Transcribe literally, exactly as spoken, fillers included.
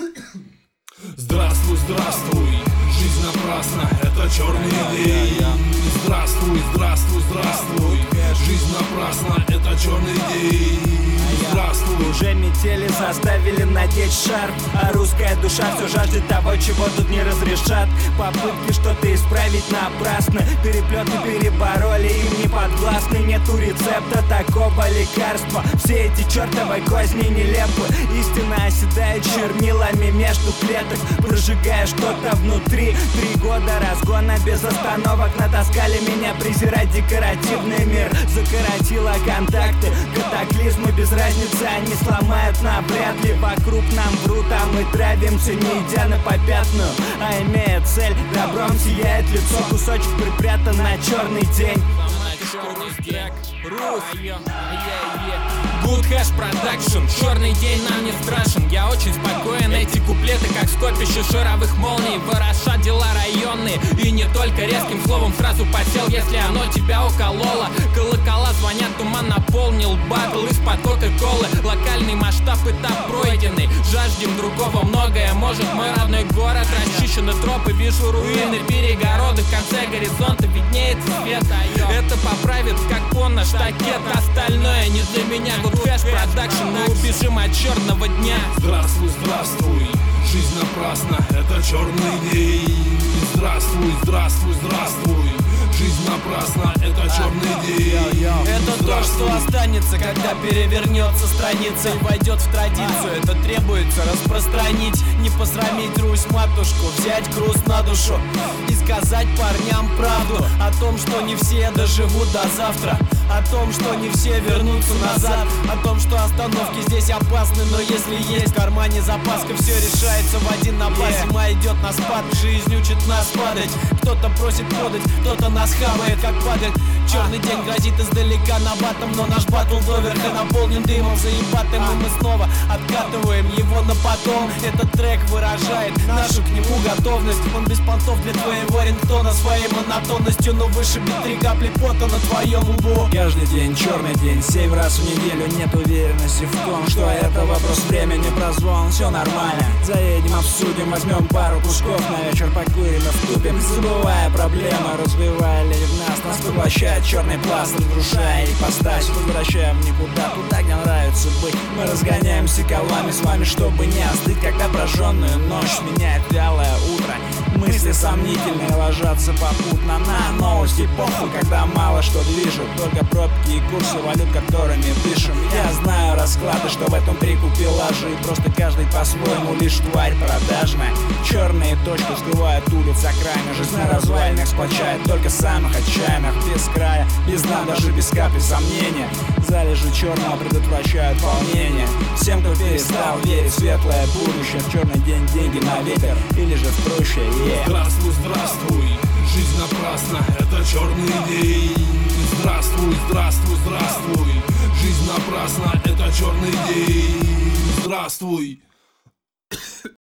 Здравствуй, здравствуй, жизнь напрасна, это черный день. Здравствуй, здравствуй, здравствуй, жизнь напрасна, это черный день. Здравствуй. Уже метели заставили надеть шарф, а русская душа все жаждет того, чего тут не разрешат. Попытки что-то исправить напрасно, переплеты перебороли, им не подвластны. Нету рецепта такого лекарства, все эти чертовы козни нелепы. Истина оседает чернилами между клеток, прожигая что-то внутри. Три года разгона без остановок натаскали меня презирать декоративный мир. Закоротило контакты, катаклизмы без разницы, они сломают навряд ли. Вокруг нам врут, а мы травимся, не идя на попятную, а имея цель. Добром сияет лицо, кусочек припрятан на черный день. Good Hash Production, черный день нам не страшен. Я очень спокоен, эти куплеты как скопище шаровых молний ворошат дела районные. И не только резким словом сразу подсел, если оно тебя укололо. Колокола звонят, туман наполнил батл из потока колы. Локальный масштаб, этап пройденный, жаждем другого многое может. Мой родной город, расчищены тропы, вижу руины, перегороды. В конце горизонта виднеется свет. Это поправит как понно штакет, остальное не для меня. Good Hash Production, мы убежим от черного дня. Здравствуй, здравствуй, жизнь напрасна, это черный день. Здравствуй, здравствуй, здравствуй, жизнь напрасна, это черный день. Это то, что останется, когда перевернется страница и войдет в традицию. Это требуется распространить, не посрамить Русь матушку, взять груз на душу и сказать парням правду о том, что не все доживут до завтра, о том, что не все вернутся назад, о том, что остановки здесь опасны, но если есть в кармане запаска, все решается в один набор. Yeah. Зима идет на спад, жизнь учит нас падать. Кто-то просит подать, кто-то нас хавает, как падает. Черный день грозит издалека на батом, но наш батл доверха наполнен дымом заебатым, и мы снова откатываем его на потом. Этот трек выражает нашу к нему готовность. Он без понтов для твоего рингтона, своей монотонностью, но вышибет три капли пота на твоем лбу. Каждый день черный день, семь раз в неделю. Нет уверенности в том, что это вопрос времени. Прозвон, все нормально, заедем, обсудим, возьмем пару кусков на вечер, покурим и втупим, забывая проблемы, развивая ли в нас, нас поглощает черный пласт, разрушая ипостась, возвращая в никуда, туда, где нравится быть. Мы разгоняемся колами с вами, чтобы не остыть, когда прожженную ночь меняет вялое утро. Мысли сомнительные ложатся попутно на новости, похуй, когда мало что движет, только пробки и курсы валют, которыми дышим. Я знаю расклады, что в этом прикупе лажи, и просто каждый по-своему лишь тварь продажная. Черные точки скрывают улиц окраины, жизнь на развалинах сплочает только самых отчаянных. Без края, без дна, даже без капли сомнения, залежи черного предотвращают волнение. Всем, кто перестал верить в светлое будущее, в черный день деньги на ветер или же в проще. Yeah. Здравствуй, здравствуй, жизнь напрасна, это черный день. Здравствуй, здравствуй, здравствуй, жизнь напрасна, это черный день. Здравствуй.